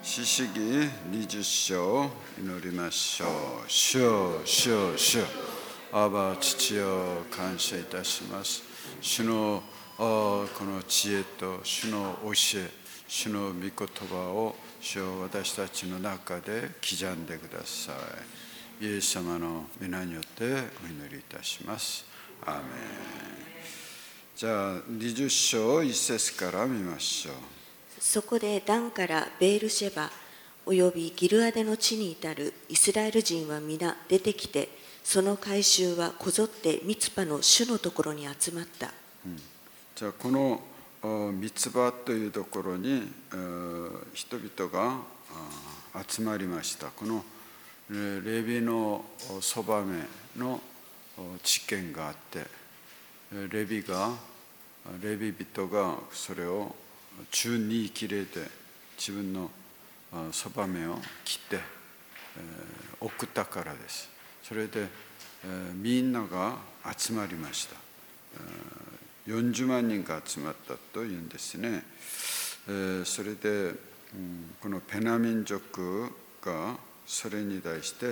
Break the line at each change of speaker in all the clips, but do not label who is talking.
詩式20章祈りましょう。主よ、主よ、主よ。アバ父よ、感謝いたします。主のこの知恵と主の教え、主の御言葉を主よ、私たちの中で刻んでください。イエス様の皆によってお祈りいたします。アーメン。じゃあ20章1節から見ましょう。
そこでダンからベールシェバおよびギルアデの地に至るイスラエル人は皆出てきて、その会衆はこぞってミツパの主のところに集まった。
じゃあこのミツバというところに人々が集まりました。このレビのそばめの知見があって、レビ人がそれを中に切れて自分のそばめを切って送ったからです。それでみんなが集まりました。40万人が集まったというんですね。それでこのペナ民族がそれに対して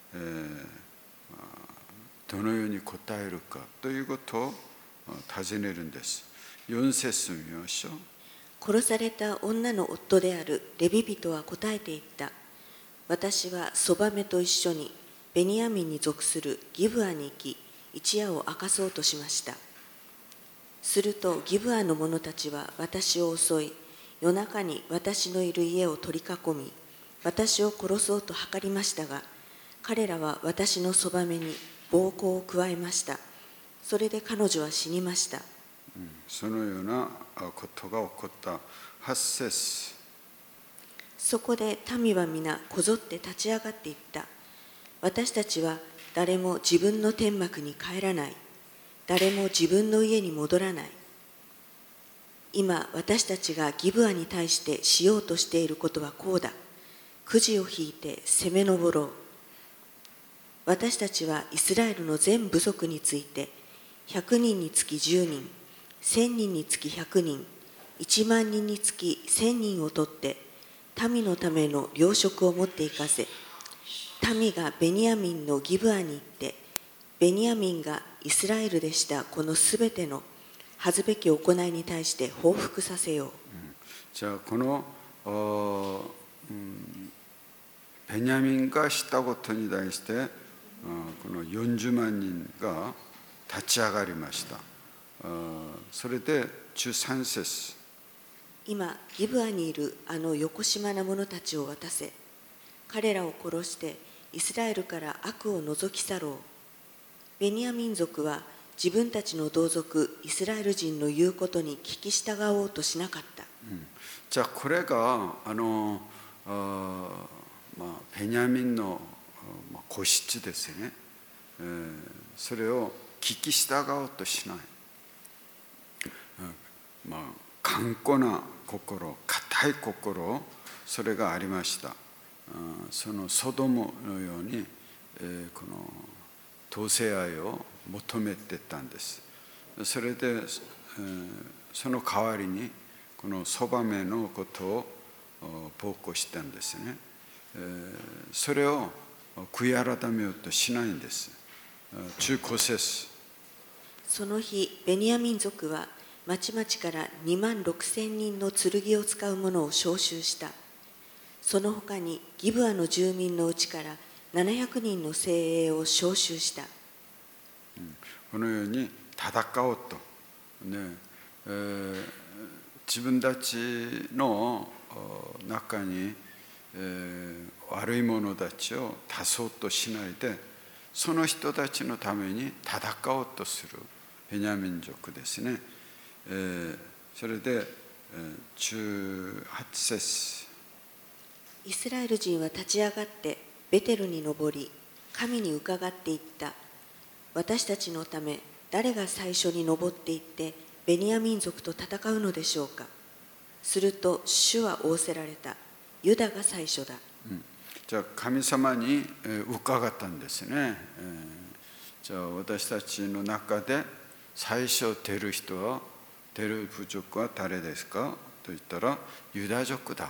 どのように答えるかということを尋ねるんです。4節見ましょう。
殺された女の夫であるレビ人は答えていった。私はそばめと一緒にベニヤミンに属するギブアに行き、一夜を明かそうとしました。するとギブアの者たちは私を襲い、夜中に私のいる家を取り囲み、私を殺そうと図りましたが、彼らは私のそばめに暴行を加えました。それで彼女は死にました。
そのようなことが起こった8節。
そこで民は皆こぞって立ち上がっていった。私たちは誰も自分の天幕に帰らない。誰も自分の家に戻らない。今私たちがギブアに対してしようとしていることはこうだ。くじを引いて攻め上ろう。私たちはイスラエルの全部族について100人につき10人、1000人につき100人、1万人につき1000人を取って民のための糧食を持って行かせ、民がベニヤミンのギブアに行って、ベニヤミンがイスラエルでしたこのすべての恥ずべき行いに対して報復させよう。
じゃあこのベニヤミンがしたことに対してこの40万人が立ち上がりました。それで13節。
今ギブアにいるあのよこしまな者たちを渡せ。彼らを殺してイスラエルから悪を除き去ろう。ベニヤミン族は自分たちの同族イスラエル人の言うことに聞き従おうとしなかった。
じゃあこれがベニヤミンの個室ですね。それを聞き従おうとしない。頑固な心、固い心、それがありました。そのソドムのように、この同性愛を求めてたんです。それで、その代わりにこのそばめのことを暴行したんですね。それを悔い改めようとしないんです。15節。
その日ベニヤミン族は町々から2万6,000人の剣を使う者を召集した。その他にギブアの住民のうちから700人の精鋭を召集した。
このように戦おうと、自分たちの中に、悪い者たちを足そうとしないで、その人たちのために戦おうとするベニヤミン族ですね。それで18節。
イスラエル人は立ち上がってベテルに登り、神に伺っていった。私たちのため誰が最初に登っていってベニヤミン族と戦うのでしょうか。すると主は仰せられた。ユダが最初だ。
じゃあ神様に伺ったんですね。じゃあ私たちの中で最初出る部族は誰ですかと言ったらユダ族だ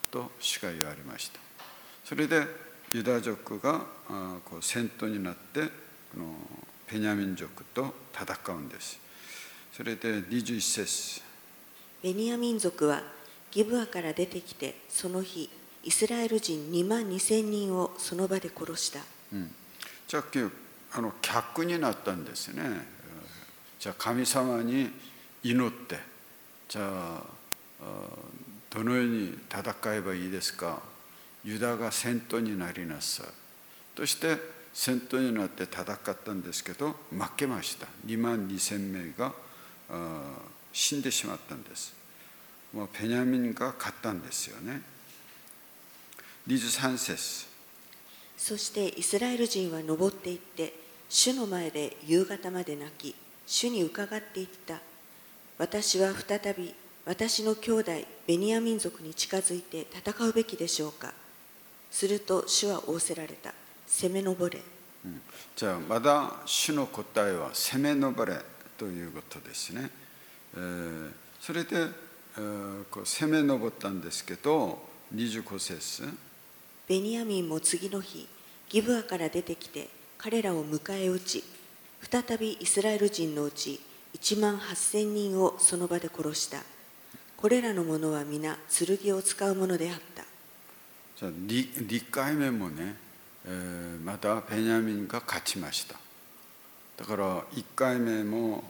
と主が言われました。それでユダ族が戦闘になってこのベニヤミン族と戦うんです。それで21節、
ベニヤミン族はギブアから出てきて、その日イスラエル人2万2,000人をその場で殺した。
じゃあ客になったんですね。じゃあ神様に祈って、じゃあどのように戦えばいいですか。ユダが戦闘になりなさいとして戦闘になって戦ったんですけど、負けました。2万2,000名が死んでしまったんです。もうベニヤミンが勝ったんですよね。23節、
そしてイスラエル人は登っていって、主の前で夕方まで泣き、主に伺っていった。私は再び私の兄弟ベニヤミン族に近づいて戦うべきでしょうか。すると主は仰せられた。攻め上れ。
じゃあまだ主の答えは攻め上れということですね。それで攻め上ったんですけど、25節、
ベニヤミンも次の日ギブアから出てきて彼らを迎え撃ち、再びイスラエル人のうち1万8,000人をその場で殺した。これらの者は皆剣を使うものであった。
じゃあ 2回目もね、またベニヤミンが勝ちました。だから1回目も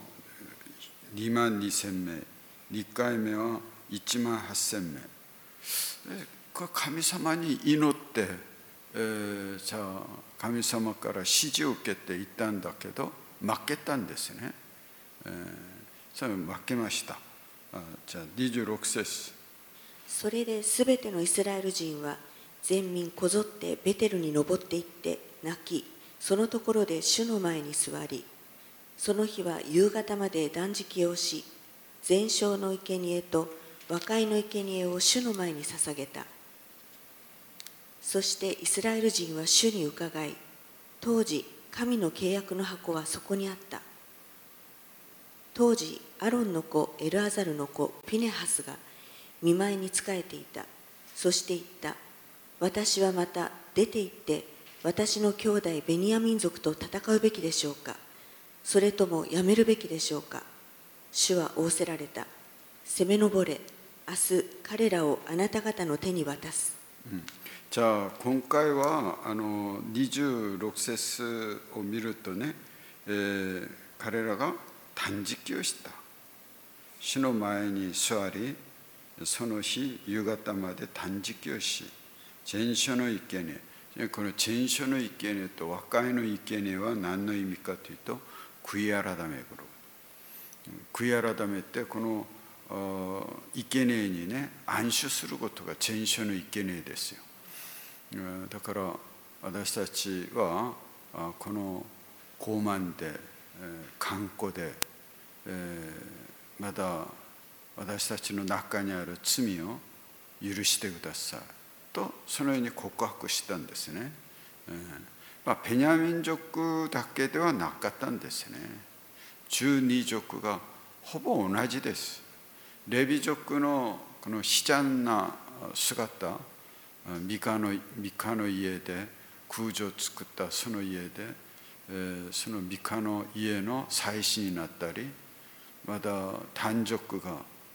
2万2,000名、2回目は1万8,000名。神様に祈って、じゃあ神様から指示を受けていったんだけど負けたんですね。それ負けました。じゃあ26節、
それですべてのイスラエル人は全民こぞってベテルに登っていって泣き、そのところで主の前に座り、その日は夕方まで断食をし、全焼の生贄と和解の生贄を主の前に捧げた。そしてイスラエル人は主に伺い、当時神の契約の箱はそこにあった。当時アロンの子エルアザルの子ピネハスが見舞いに仕えていた。そして言った。私はまた出て行って私の兄弟ベニヤミン族と戦うべきでしょうか。それともやめるべきでしょうか。主は仰せられた。攻め上れ。明日彼らをあなた方の手に渡す。
じゃあ今回は26節を見るとね、彼らが断食をした。主の前に座り、その日夕方まで断食をし、全焼の生贄、この全焼の生贄と和解の生贄は何の意味かというと、悔い改め頃。悔い改めてこの生贄にね安守することが全焼の生贄ですよ。だから私たちはこの傲慢で頑固でまだ私たちの中にある罪を許してくださいとそのように告白したんですね。ベニヤミン族だけではなかったんですね。12族がほぼ同じです。レビ族のこの悲惨な姿、ミカの家で空女を作ったその家で、そのミカの家の祭司になったり、まだ単族が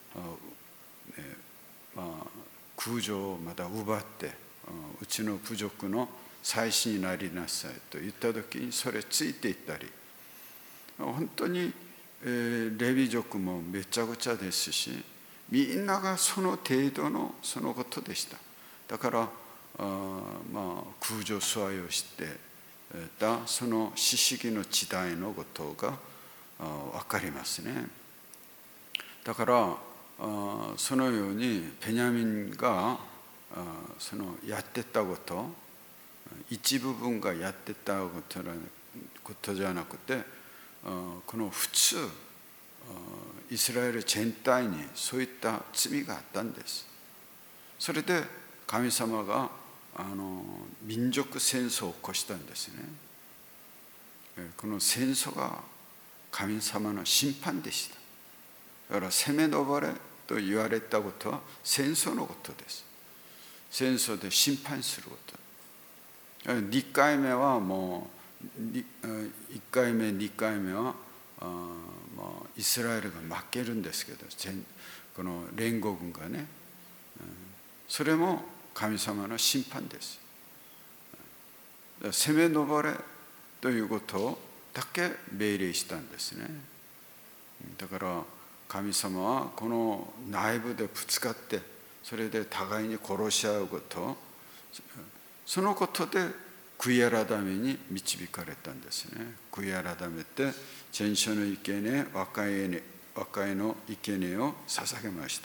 空女をまだ奪ってうちの部族の祭司になりなさいと言った時にそれついていったり、本当にレビ族もめちゃくちゃですし、みんながその程度のそのことでした。だから空女座いをしてたその四式の時代のことが分かりますね。だからそのようにベニヤミンがそのやってたこと、一部分がやってたことじゃなくて、この普通イスラエル全体にそういった罪があったんです。それで神様が民族戦争を起こしたんですね。この戦争が神様の審判でした。だから攻め上れと言われたことは戦争のことです。 戦争で審判すること。2回目はもう1回目2回目はもうイスラエルが負けるんですけど、この連合軍がね、それも神様の審判です。攻め上れということだけ命令したんですね。だから神様はこの内部でぶつかって、それで互いに殺し合うこと、そのことで悔い改めに導かれたんですね。悔い改めて全焼の生贄、和解の生贄を捧げました。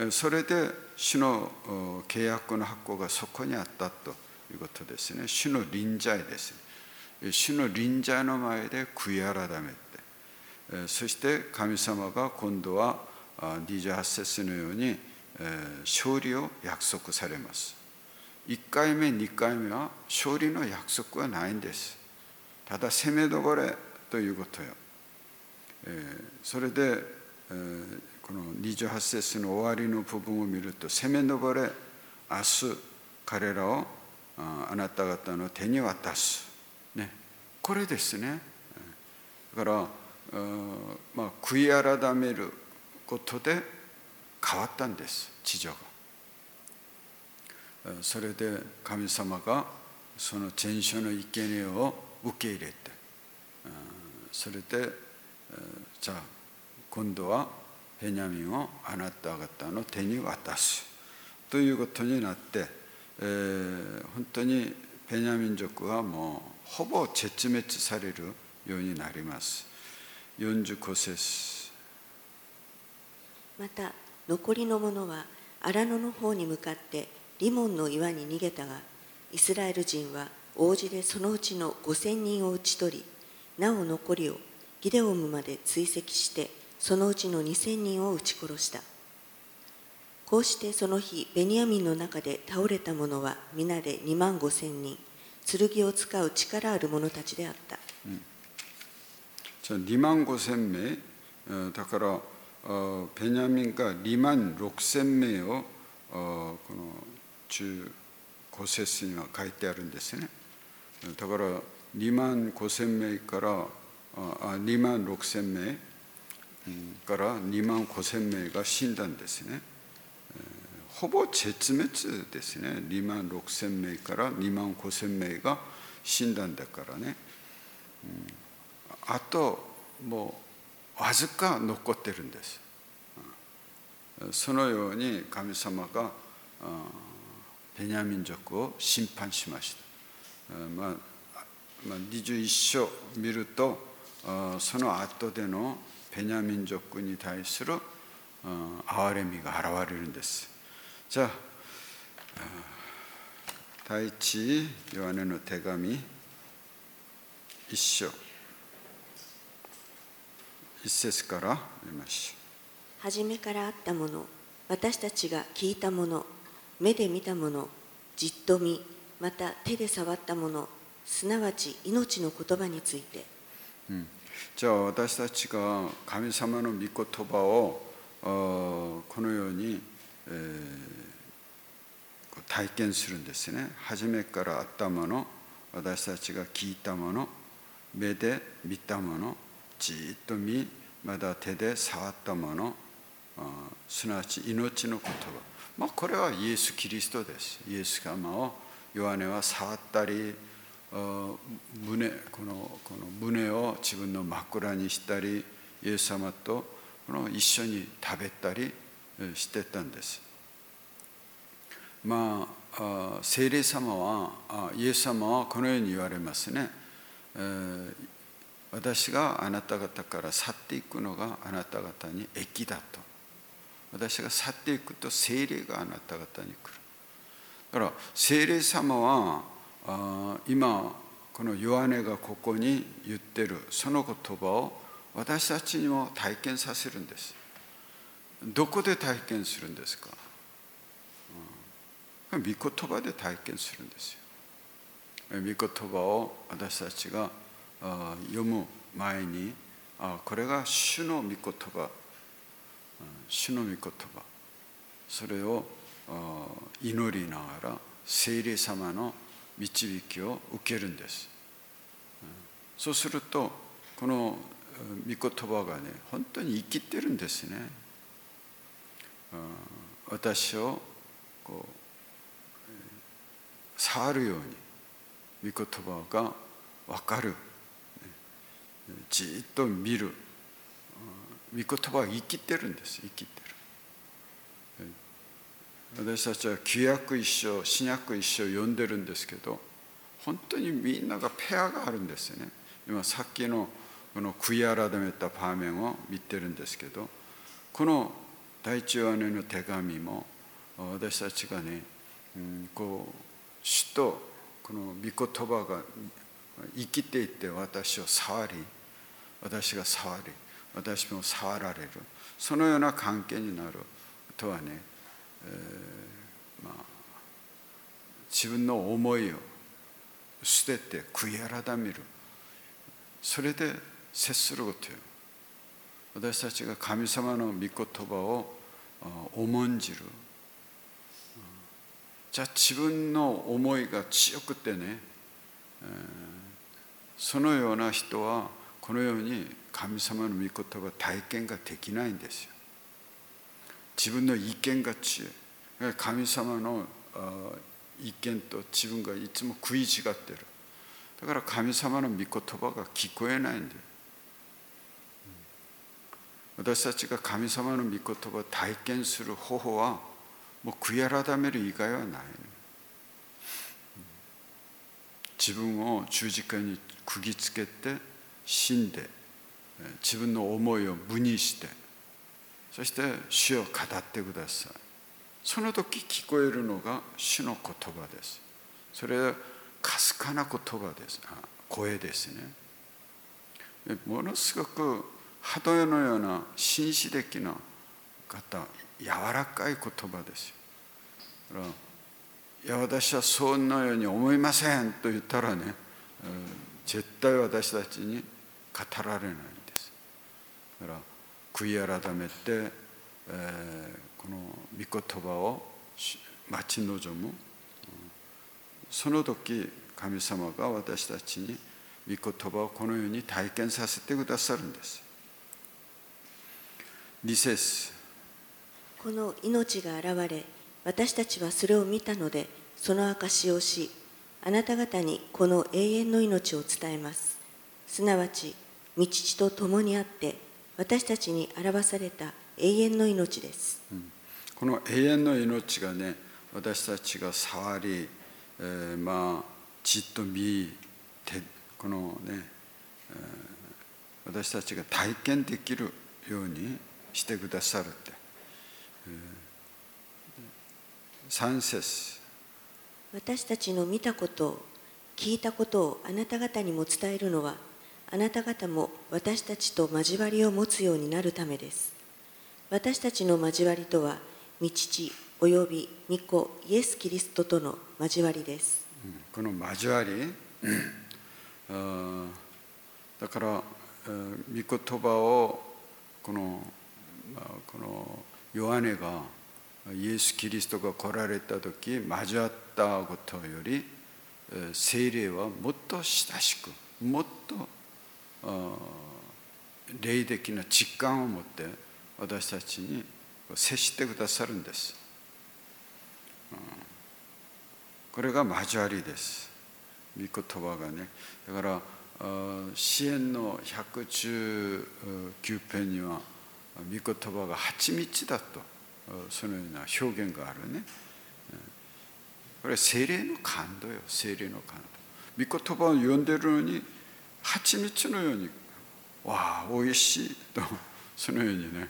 それで主の契約の箱がそこにあったということですね。主の臨在です。主の臨在の前で悔い改めて、そして神様が今度は28節のように勝利を約束されます。1回目2回目は勝利の約束はないんです。ただ攻め上れということよ。それでこの28節の終わりの部分を見ると、攻め上れ、明日彼らをあなた方の手に渡す、ね、これですね。だから悔い改めることで変わったんです、地上が。それで神様がその全焼の生贄を受け入れて、それでじゃあ今度はベニヤミンをあなた方の手に渡すということになって、本当にベニヤミン族はもうほぼ絶滅されるようになります。45節。
また残りの者は荒野の方に向かってリモンの岩に逃げたが、イスラエル人は大路でそのうちの5000人を討ち取り、なお残りをギデオムまで追跡して、そのうちの2000人を撃ち殺した。こうしてその日、ベニヤミンの中で倒れた者は皆で25000人、剣を使う力ある者たちであった。
25000名、だからベニヤミンが26000名をこの15節には書いてあるんですね。だから25000名から26000名から25000名が死んだんですね。ほぼ絶滅ですね。26000名から25000名が死んだんだからね。あともうわずか残ってるんです。そのように神様がベニヤミン族を審判しました。21章見ると、その後でのベニヤミン族に対する憐れみが現れるんです。じゃあ第一ヨハネの手紙1章1節から読みましょう。
初めからあったもの、私たちが聞いたもの、目で見たもの、じっと見、また手で触ったもの、すなわち命の言葉について。
じゃあ私たちが神様の御言葉をこのように、体験するんですね。初めからあったもの、私たちが聞いたもの、目で見たもの、じっと見、まだ手で触ったもの、すなわち命の言葉。これはイエス・キリストです。イエス様をヨハネは触ったり、この胸を自分の枕にしたり、イエス様と一緒に食べたりしてたんです。聖霊様は、イエス様はこのように言われますね。私があなた方から去っていくのがあなた方に益だと。私が去っていくと聖霊があなた方に来る。だから聖霊様は今このヨハネがここに言ってるその言葉を私たちにも体験させるんです。どこで体験するんですか？御言葉で体験するんですよ。御言葉を私たちが読む前に、これが主の御言葉、主の御言葉、それを祈りながら聖霊様の導きを受けるんです。そうするとこの御言葉がね、本当に生きてるんですね。私をこう触るように御言葉が分かる、じっと見る、御言葉が生きてるんです。生きてる。私たちは旧約一章、新約一章読んでるんですけど、本当にみんながペアがあるんですよね。今さっきのこの悔い改めた場面を見てるんですけど、この第一ヨハネの手紙も私たちがね、こう主とこの御言葉が生きていて、私を触り、私が触り、私も触られる、そのような関係になるとはね、自分の思いを捨てて悔い改める、それで接することよ。私たちが神様の御言葉を重んじる。じゃあ自分の思いが強くてね、そのような人はこのように神様の御言葉体験ができないんですよ。自分の意見が強い。神様の意見と自分がいつも食い違ってる。だから神様の御言葉が聞こえないんだよ。私たちが神様の御言葉を体験する方法はもう悔い改める以外はない。自分を十字架に釘付けて死んで、自分の思いを無にして、そして主を語ってください。その時聞こえるのが主の言葉です。それはかすかな言葉です。声ですね。ものすごく波動のような紳士的な方、柔らかい言葉ですよ。だからいや私はそんなように思いませんと言ったらね、絶対私たちに語られないんです。だから悔い改めて、この御言葉を待ち望む、その時神様が私たちに御言葉をこのように体験させてくださるんです。2節、
この命が現れ、私たちはそれを見たので、その証しをし、あなた方にこの永遠の命を伝えます。すなわち、御父と共にあって、私たちに表された永遠の命です。
この永遠の命がね、私たちが触り、じっと見て、このね、私たちが体験できるようにしてくださるって。3節、
私たちの見たことを、聞いたことをあなた方にも伝えるのは、あなた方も私たちと交わりを持つようになるためです。私たちの交わりとは、御父および御子イエス・キリストとの交わりです。
この交わり、だから御言葉をこのヨハネがイエス・キリストが来られた時交わったことより、聖霊はもっと親しく、もっと霊的な実感を持って私たちに接してくださるんです。これが交わりです。御言葉がね。だから詩篇の119編には御言葉が蜂蜜だと、そのような表現があるね。これは聖霊の感動よ。聖霊の感動。御言葉を読んでるのに蜂蜜のように、わあおいしいと、そのようにね、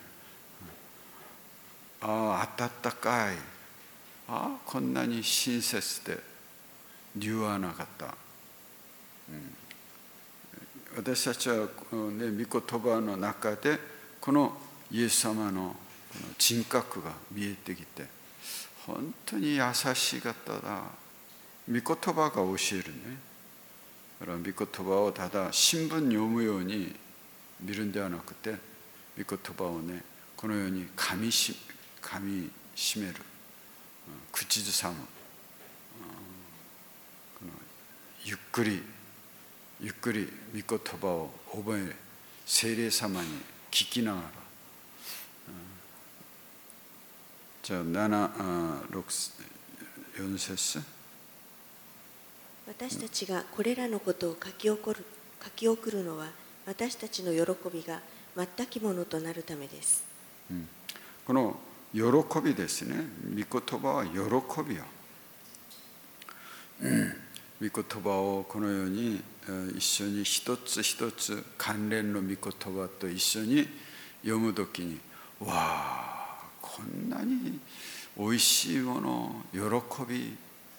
ああ温かい、ああこんなに親切で柔和な方、私たちは、ね、御言葉の中でこのイエス様の人格が見えてきて、本当に優しい方だ。御言葉が教えるね。だから御言葉をただ新聞読むように見るんではなくて、御言葉をね、このように噛みしめる、 口ずさむ、ゆっくりゆっくり御言葉を覚え、聖霊様に聞きながら、じゃあ4節。
私たちがこれらのことを書き送るのは、私たちの喜びが全きものとなるためです。
この喜びですね。御言葉は喜びよ。御言葉をこのように一緒に一つ一つ関連の御言葉と一緒に読むときに、わあ、こんなにおいしいもの、喜び、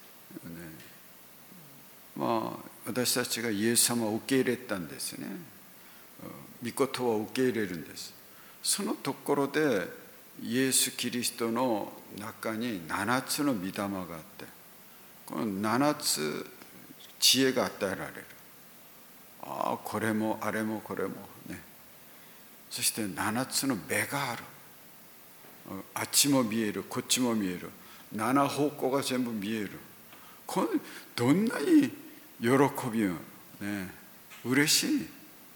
私たちがイエス様を受け入れたんですね。御言葉を受け入れるんです。そのところでイエス・キリストの中に7つの御霊があって、この7つ知恵が与えられる。これもあれもこれもね。そして7つの目がある。あっちも見える、こっちも見える。7方向が全部見える。これどんなに喜びよね、嬉しい。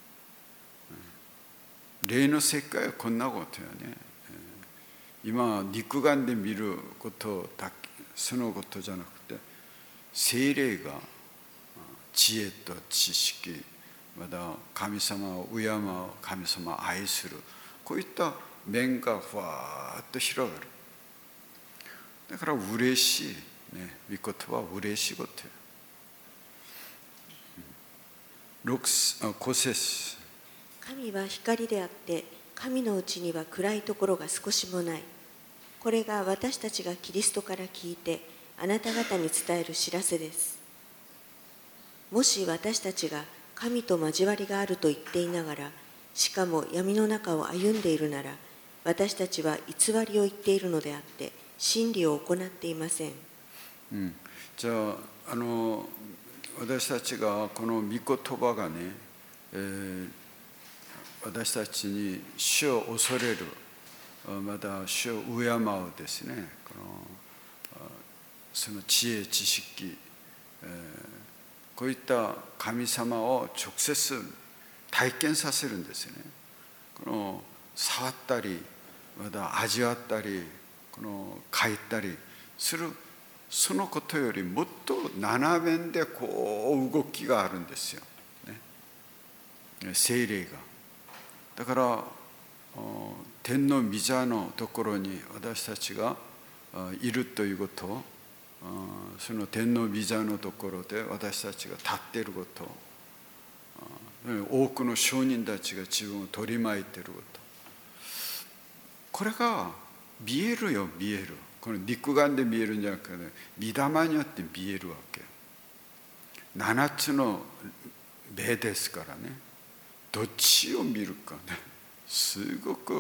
霊の世界はこんなことよね。今肉眼で見ることだけ、そのことじゃなくて、聖霊が知恵と知識、また神様を敬う、神様を愛する、こういった面がふわーっと広がる。だから嬉しいね。御言葉は嬉しいことよ。5節。
神は光であって、神のうちには暗いところが少しもない。これが私たちがキリストから聞いてあなた方に伝える知らせです。もし私たちが神と交わりがあると言っていながら、しかも闇の中を歩んでいるなら、私たちは偽りを言っているのであって真理を行っていません。
じゃあ私たちがこの御言葉がね、私たちに主を恐れる、また主を敬うですね、その知恵知識、こういった神様を直接体験させるんですよね。この触ったり、また味わったり、この書いたりする、そのことよりもっと斜面でこう動きがあるんですよ、ね、聖霊が。だから天の御座のところに私たちがいるということを、その天の御座のところで私たちが立っていること、多くの証人たちが自分を取り巻いていること、これが見えるよ、見える。この肉眼で見えるんじゃなくて、御霊によって見えるわけ。7つの目ですからね。どっちを見るかね、すごく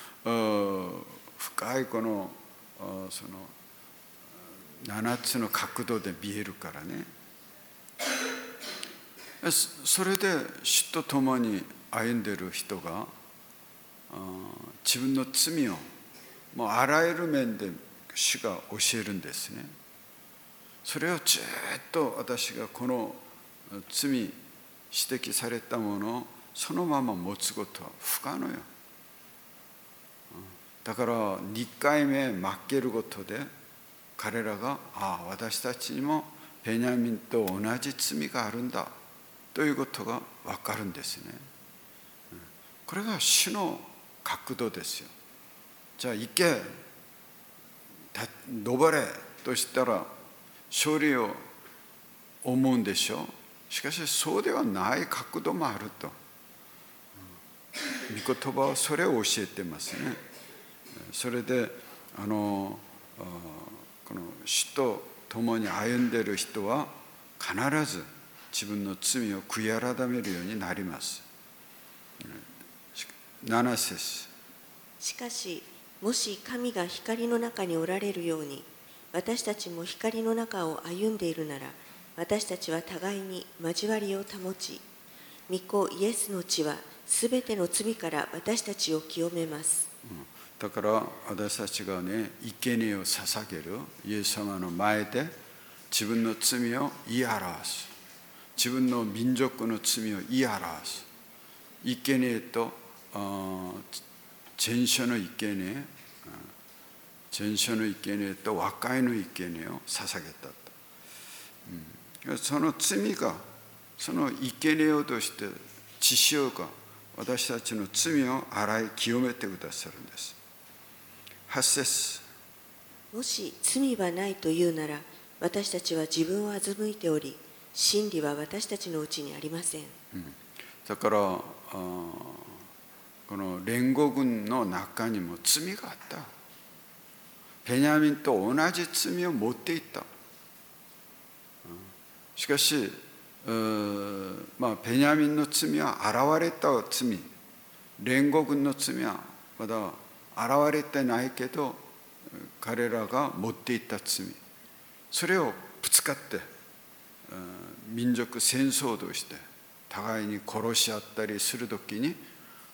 深いこのその7つの角度で見えるからね。それで主と共に歩んでいる人が自分の罪をもうあらゆる面で主が教えるんですね。それをずっと私がこの罪指摘されたものをそのまま持つことは不可能よ。だから2回目負けることで彼らが私たちにもベニヤミンと同じ罪があるんだということが分かるんですね。これが主の角度ですよ。じゃあ行け登れとしたら勝利を思うんでしょう。しかしそうではない角度もあると。御言葉はそれを教えてますね。それでこの主と共に歩んでいる人は必ず自分の罪を悔い改めるようになります。7節。
しかしもし神が光の中におられるように私たちも光の中を歩んでいるなら、私たちは互いに交わりを保ち、御子イエスの血はすべての罪から私たちを清めます。
だから私たちがね、生贄を捧げるイエス様の前で自分の罪を言い表す、自分の民族の罪を言い表す、生贄と前書の生贄、前書の生贄と和解の生贄を捧げたと。その罪が、その生贄を通して血潮が私たちの罪を洗い清めてくださるんです。8節、
もし罪はないというなら、私たちは自分を欺いており、真理は私たちのうちにありません。
だからこの連合軍の中にも罪があった。ベニヤミンと同じ罪を持っていた。しかしベニヤミンの罪は現れた罪、連合軍の罪はまだ現れてないけど彼らが持っていた罪、それをぶつかって民族戦争として互いに殺し合ったりするときに、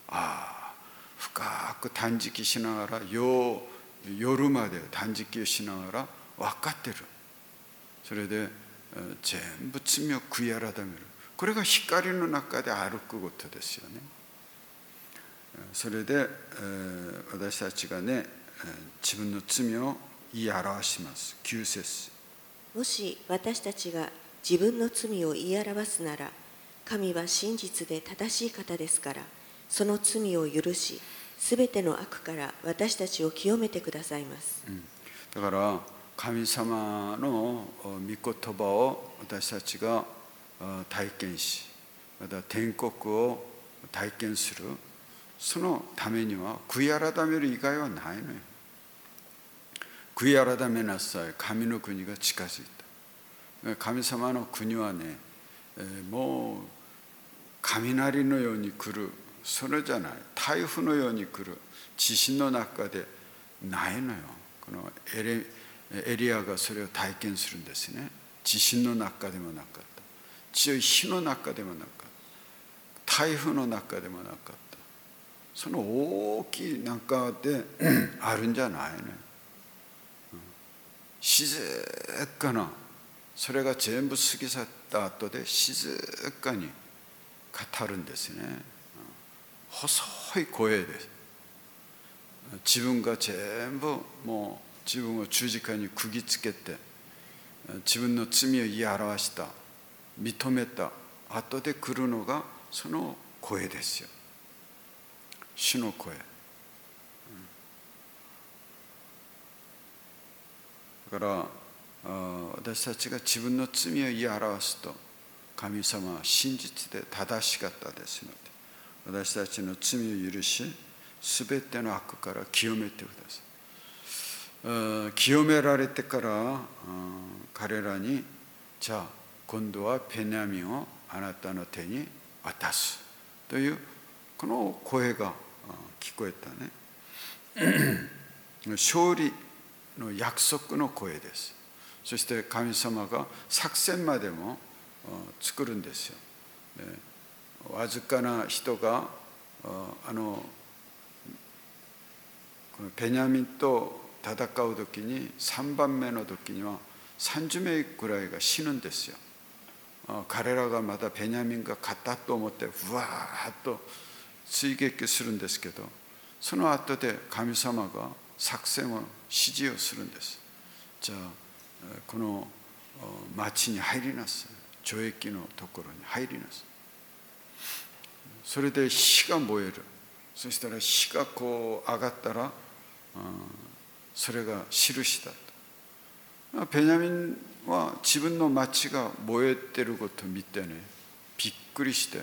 深く断食しながら夜まで断食をしながら分かってる。それで全部罪を悔い改める。これが光の中で歩くことですよね。それで私たちがね、自分の罪を言い表します。9節、
もし私たちが自分の罪を言い表すなら、神は真実で正しい方ですから、その罪を許し、すべての悪から私たちを清めてくださいます。
だから神様の御言葉を私たちが体験し、また天国を体験する、そのためには悔い改める以外はないのよ。悔い改めなさい、神の国が近づいた。神様の国はね、もう雷のように来る、それじゃない、台風のように来る地震の中でないのよ。このエリアがそれを体験するんですね。地震の中でもなかった、強い火の中でもなかった、台風の中でもなかった、その大きい中であるんじゃないのよ。静かな、それが全部過ぎ去った後で静かに語るんですね。細い声です。自分が全部もう自分を十字架に釘付けて自分の罪を言い表した、認めた後で来るのがその声ですよ。主の声。だから私たちが自分の罪を言い表すと、神様は真実で正しかったですので、私たちの罪を許し、すべての悪から清めてください。清められてから彼らに、じゃあ今度はベニヤミンをあなたの手に渡すというこの声が聞こえたね。勝利の約束の声です。そして神様が作戦までも作るんですよ。わずかな人がこのベニヤミンと戦う時に3番目の時には30名ぐらいが死ぬんですよ。彼らがまたベニヤミンが勝ったと思ってうわーっと追撃するんですけど、その後で神様が作戦を指示をするんです。じゃあこの町に入りなさい、城壁のところに入りなさい。それで火が燃える。そしたら火がこう上がったらそれが印だと。ベニヤミンは自分の町が燃えてることを見てね、びっくりして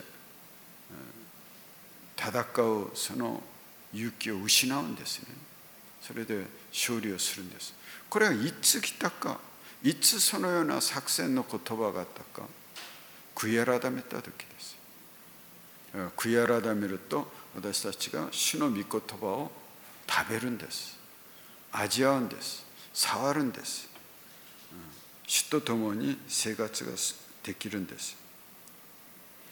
戦うその勇気を失うんですね。それで勝利をするんです。これはいつ来たか、いつそのような作戦の言葉があったか、悔い改めた時です。悔い改めると私たちが主の御言葉を食べるんです。味わうんです。触るんです。主と共に生活ができるんです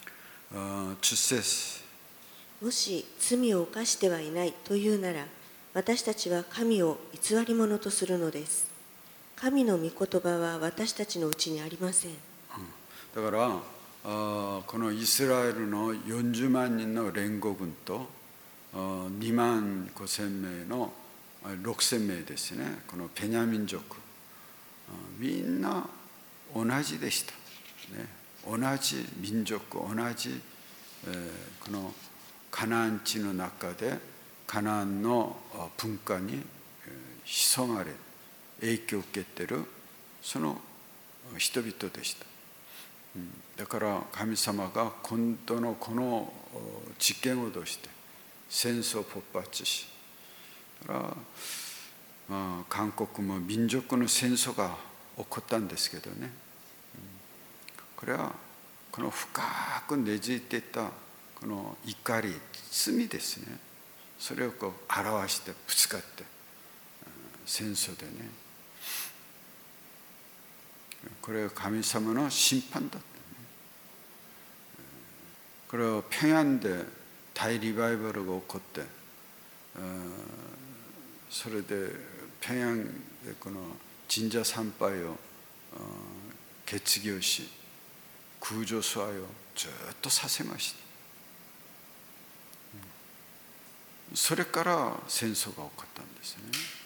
。10節、
もし罪を犯してはいないというなら、 私たちは神を偽り者とするのです。神の御言葉は私たちのうちにありません。
だからこのイスラエルの40万人の連合軍と2万5千名の6千名ですね、このベニヤミン族、みんな同じでした、ね、同じ民族、同じ、このカナン地の中でカナンの文化に潜まれ影響を受けているその人々でした。だから神様が今度のこの実験を通して戦争を勃発し、韓国も民族の戦争が起こったんですけどね、これはこの深く根付いていたこの怒り、罪ですね、それをこう表してぶつかって戦争でね、これは神様の審判だったね。これは平安で大リバイバルが起こって、それで平安でこの神社参拝を決議をし、空女崇拝をずっとさせました。それから戦争が起こったんですね。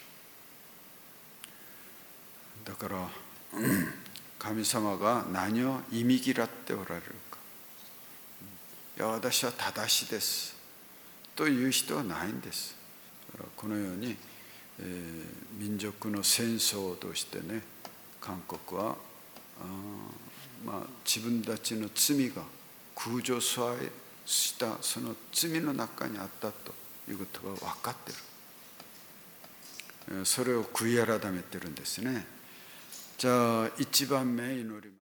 だから神様が何を忌み嫌っておられるか、いや私は正しいですという人はないんです。だからこのように、民族の戦争としてね、韓国は自分たちの罪が空女崇拝したその罪の中にあったということが分かっている。それを悔い改めてるんですね。じゃあ1番目祈ります。